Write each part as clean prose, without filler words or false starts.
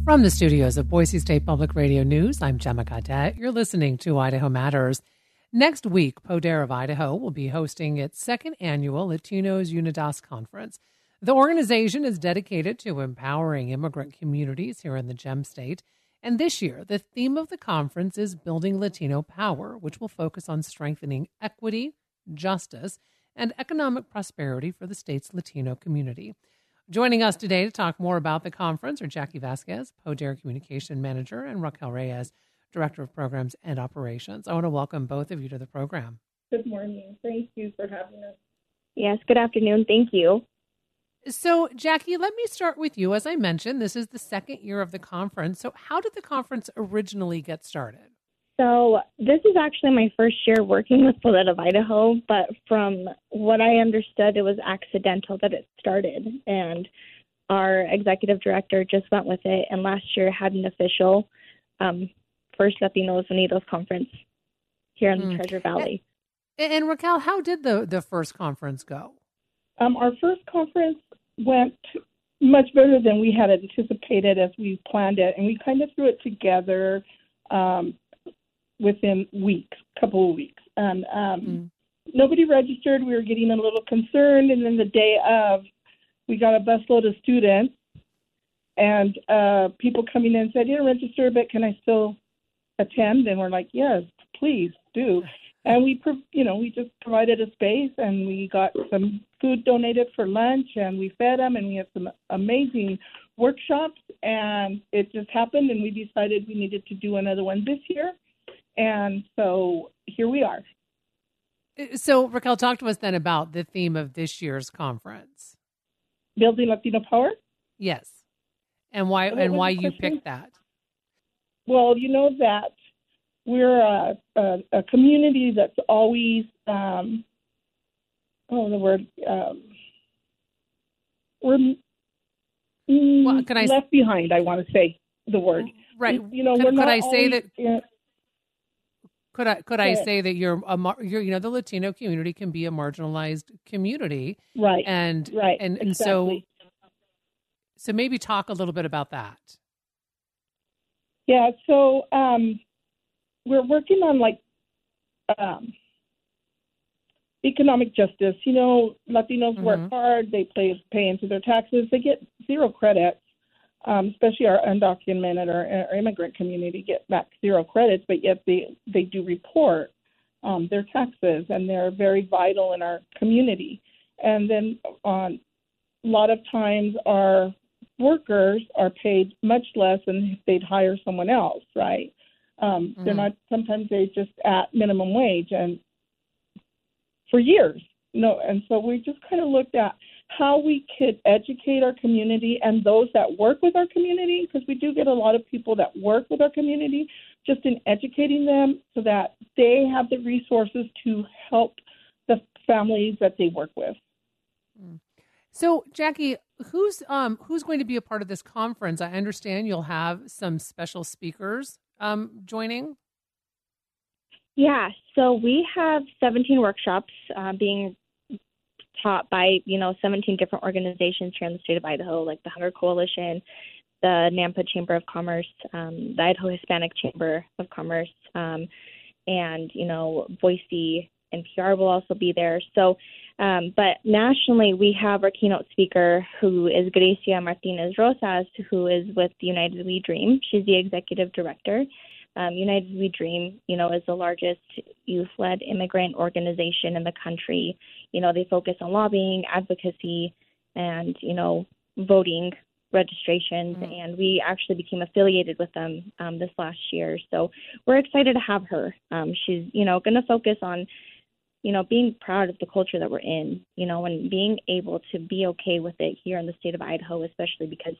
From the studios of Boise State Public Radio News, I'm Gemma Cadet. You're listening to Idaho Matters. Next week, Poder of Idaho will be hosting its second annual Latinos Unidas Conference. The organization is dedicated to empowering immigrant communities here in the Gem State. And this year, the theme of the conference is Building Latino Power, which will focus on strengthening equity, justice, and economic prosperity for the state's Latino community. Joining us today to talk more about the conference are Jackie Vasquez, Poder Communication Manager, and Raquel Reyes, Director of Programs and Operations. I want to welcome both of you to the program. Good morning. Thank you for having us. Yes, good afternoon. Thank you. So, Jackie, let me start with you. As I mentioned, this is the second year of the conference. So how did the conference originally get started? So this is actually my first year working with Poder of Idaho, but from what I understood, it was accidental that it started. And our executive director just went with it, and last year had an official First Latinos Unidos conference here in the Treasure Valley. And Raquel, how did the first conference go? Our first conference went much better than we had anticipated as we planned it, and we kind of threw it together within weeks, couple of weeks. And nobody registered. We were getting a little concerned, and then the day of, we got a busload of students, and people coming in said, "I didn't register, but can I still attend?" And we're like, "Yes, please do." And we just provided a space, and we got some food donated for lunch, and we fed them, and we had some amazing workshops, and it just happened, and we decided we needed to do another one this year. And so here we are. So, Raquel, talk to us then about the theme of this year's conference. Building Latino Power? Yes. And why you picked that? Well, you know that we're a community that's always, we're left behind, I want to say the word. Right. Could I say that you're the Latino community can be a marginalized community, right? And Exactly. so maybe talk a little bit about that. Yeah. So we're working on economic justice. You know, Latinos work hard. They pay into their taxes. They get zero credits. Especially our undocumented or immigrant community get back zero credits, but yet they do report their taxes, and they're very vital in our community. And then a lot of times our workers are paid much less than if they'd hire someone else, right? They're not, sometimes they're just at minimum wage, and for years. And so we just kind of looked at how we could educate our community and those that work with our community, because we do get a lot of people that work with our community, just in educating them so that they have the resources to help the families that they work with. So, Jackie, who's going to be a part of this conference? I understand you'll have some special speakers joining. Yeah, so we have 17 workshops being taught by, 17 different organizations here in the state of Idaho, like the Hunger Coalition, the Nampa Chamber of Commerce, the Idaho Hispanic Chamber of Commerce, and, Boise NPR will also be there. So, but nationally, we have our keynote speaker, who is Grecia Martinez Rosas, who is with United We Dream. She's the executive director. United We Dream, is the largest youth-led immigrant organization in the country. They focus on lobbying, advocacy, and, voting registrations. And we actually became affiliated with them this last year. So we're excited to have her. She's, going to focus on, being proud of the culture that we're in, and being able to be okay with it here in the state of Idaho, especially because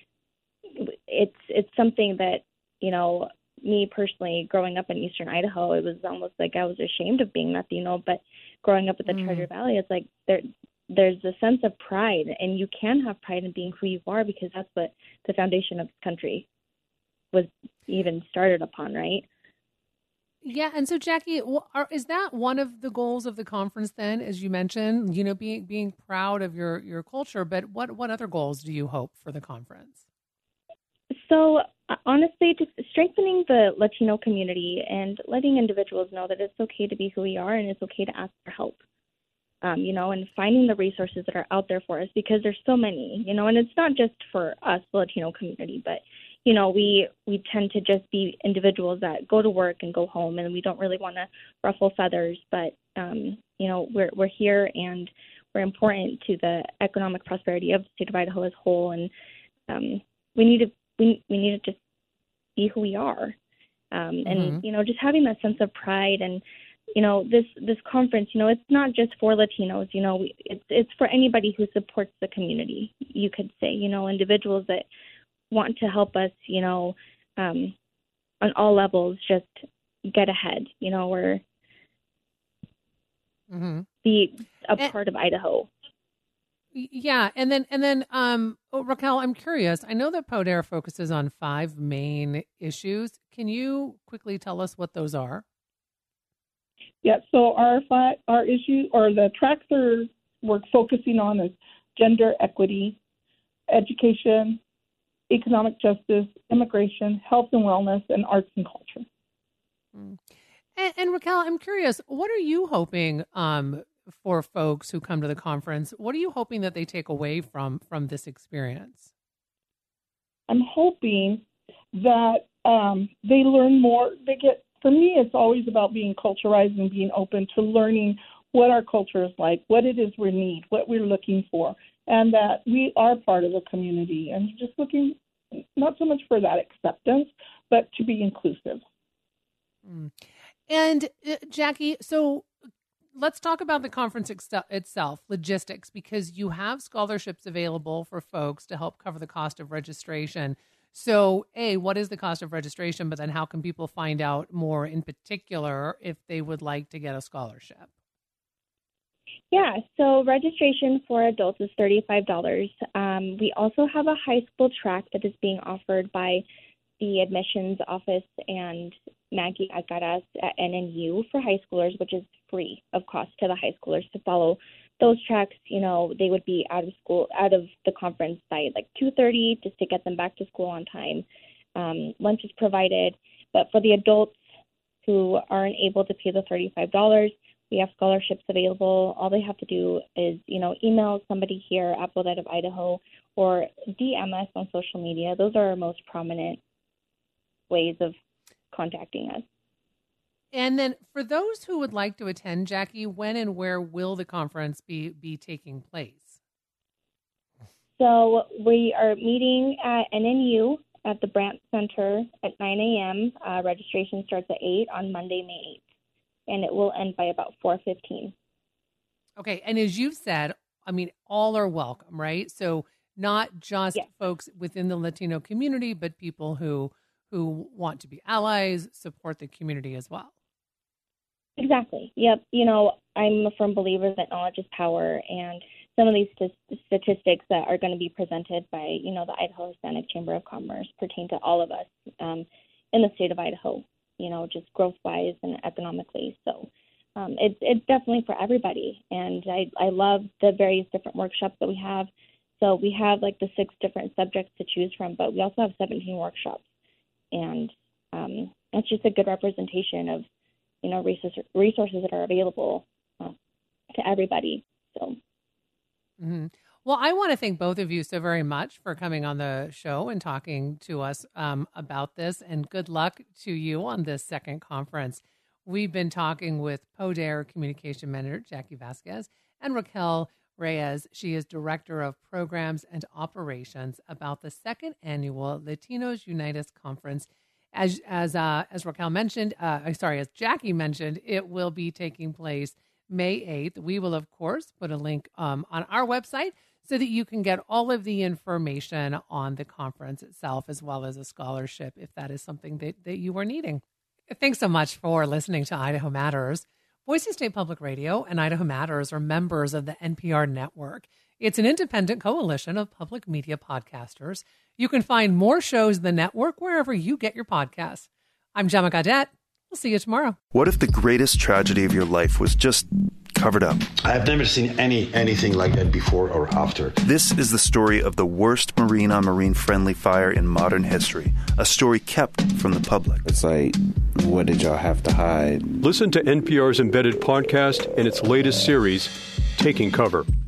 it's something that, me personally, growing up in eastern Idaho, it was almost like I was ashamed of being Latino, but growing up at the Treasure Valley, it's like there's a sense of pride, and you can have pride in being who you are, because that's what the foundation of this country was even started upon, right? Yeah, and so Jackie, is that one of the goals of the conference then, as you mentioned, being proud of your culture, but what other goals do you hope for the conference? So honestly, just strengthening the Latino community and letting individuals know that it's okay to be who we are and it's okay to ask for help. And finding the resources that are out there for us, because there's so many, and it's not just for us, the Latino community, but, we tend to just be individuals that go to work and go home, and we don't really want to ruffle feathers, but, we're here and we're important to the economic prosperity of the state of Idaho as a whole, and we need to just be who we are, and, just having that sense of pride and, this conference, it's not just for Latinos, it's for anybody who supports the community, you could say, individuals that want to help us, on all levels, just get ahead, or be a part of Idaho. Yeah. And then, Raquel, I'm curious. I know that PODER focuses on 5 main issues. Can you quickly tell us what those are? Yeah, so our issue, or the tracks we're focusing on, is gender equity, education, economic justice, immigration, health and wellness, and arts and culture. And Raquel, I'm curious, what are you hoping for folks who come to the conference? What are you hoping that they take away from this experience? I'm hoping that they learn more. For me, it's always about being culturalized and being open to learning what our culture is like, what it is we need, what we're looking for, and that we are part of the community, and just looking not so much for that acceptance, but to be inclusive. And Jackie, so let's talk about the conference itself, logistics, because you have scholarships available for folks to help cover the cost of registration. So, what is the cost of registration? But then how can people find out more in particular if they would like to get a scholarship? Yeah, so registration for adults is $35. We also have a high school track that is being offered by the admissions office and Maggie Alcaraz at NNU for high schoolers, which is free of cost to the high schoolers to follow those tracks. They would be out of the conference by like 2:30 just to get them back to school on time. Lunch is provided, but for the adults who aren't able to pay the $35, we have scholarships available. All they have to do is, email somebody here at Bodette of Idaho or DM us on social media. Those are our most prominent ways of contacting us. And then for those who would like to attend, Jackie, when and where will the conference be taking place? So we are meeting at NNU at the Brandt Center at 9 a.m. Registration starts at 8 on Monday, May 8th, and it will end by about 4:15. Okay. And as you've said, all are welcome, right? So not just folks within the Latino community, but people who want to be allies, support the community as well. Exactly. Yep. I'm a firm believer that knowledge is power, and some of these statistics that are going to be presented by, the Idaho Hispanic Chamber of Commerce pertain to all of us in the state of Idaho, just growth-wise and economically. So it's definitely for everybody. And I love the various different workshops that we have. So we have like the 6 different subjects to choose from, but we also have 17 workshops. And that's just a good representation of, resources that are available to everybody. So, Well, I want to thank both of you so very much for coming on the show and talking to us about this. And good luck to you on this second conference. We've been talking with PODER Communication Manager Jackie Vasquez and Raquel Reyes. She is Director of Programs and Operations about the second annual Latinos Unitas Conference. As Raquel mentioned, as Jackie mentioned, it will be taking place May 8th. We will, of course, put a link on our website so that you can get all of the information on the conference itself, as well as a scholarship if that is something that you are needing. Thanks so much for listening to Idaho Matters. Boise State Public Radio and Idaho Matters are members of the NPR network. It's an independent coalition of public media podcasters. You can find more shows in the network wherever you get your podcasts. I'm Gemma Gaudette. We'll see you tomorrow. What if the greatest tragedy of your life was just covered up. I've never seen anything like that before or after. This is the story of the worst marine-on-marine friendly fire in modern history, a story kept from the public. It's like, what did y'all have to hide? Listen to NPR's Embedded podcast in its latest series, Taking Cover.